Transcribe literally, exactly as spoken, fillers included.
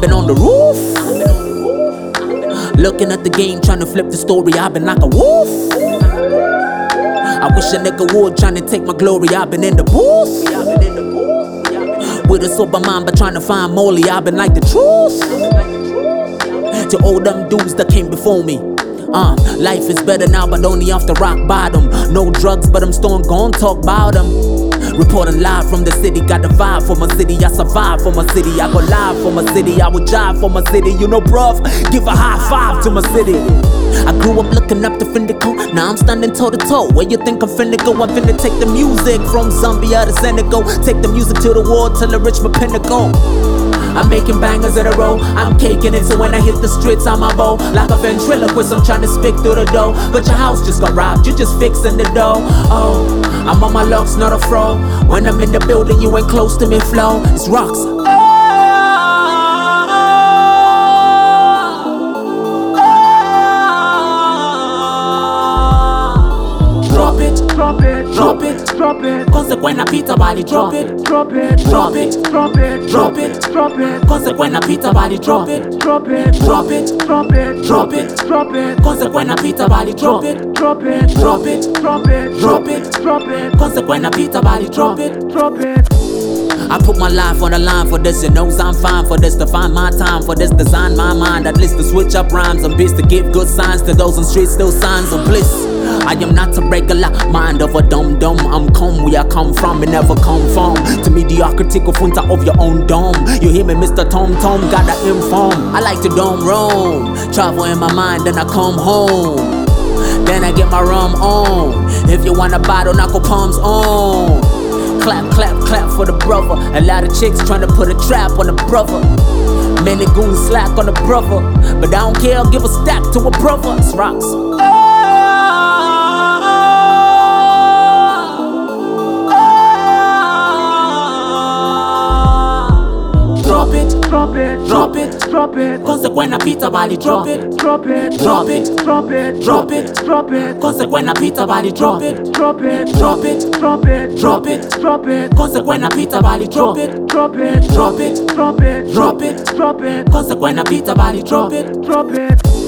been on the roof, looking at the game, trying to flip the story. I've been like a wolf. I wish a nigga would, trying to take my glory. I've been in the booth, with a sober mind, but trying to find Molly. I've been like the truth to all them dudes that came before me. Uh, life is better now, but only off the rock bottom. No drugs, but I'm still gon' talk about them. Reporting live from the city, got the vibe for my city. I survive for my city, I go live for my city. I would jive for my city, you know bruv, give a high five to my city. I grew up looking up to Findico, now I'm standing toe to toe. Where you think I'm finna go? I'm finna take the music from Zambia to Senegal. Take the music to the world till it reach my pinnacle. I'm making bangers in a row, I'm caking it, so when I hit the streets I'm a bow. Like a ventriloquist, I'm trying to speak through the dough. But your house just got robbed, you just fixing the dough. Oh, I'm on my locks, not a fro. When I'm in the building, you ain't close to me, flow. It's rocks. Drop it, drop it, drop it, drop it. Consequent Peter body, drop it, drop it, drop it, drop it, drop it, drop it. Consequent Peter body, drop it, drop it, drop it, drop it, drop it, drop it. Consequent Peter body, drop it, drop it, drop it, drop it, drop it, drop it. Consequent Peter body, drop it, drop it. I put my life on the line for this, you know I'm fine for this. To find my time for this, design my mind. At least to switch up rhymes and beats to give good signs to those on streets, still signs of bliss. I am not a regular mind of a dum-dum. I'm come where I come from and never conform to mediocrity funta of your own dome. You hear me, Mister Tom Tom, gotta inform. I like to dome roam, travel in my mind, then I come home. Then I get my rum on. If you want a bottle, knuckle palms on. Clap, clap, clap for the brother. A lot of chicks trying to put a trap on the brother. Many goons slack on the brother, but I don't care, I'll give a stack to a brother. It's rocks. Drop it, drop it, drop it, drop it. Consequent Peter body, drop it, drop it, drop it, drop it, drop it, drop it. Consequent Peter body, drop it, drop it, drop it, drop it, drop it, drop it. Consequent Peter body, drop it, drop it, drop it, drop it, drop it, drop it. Consequent Peter body, drop it, drop it.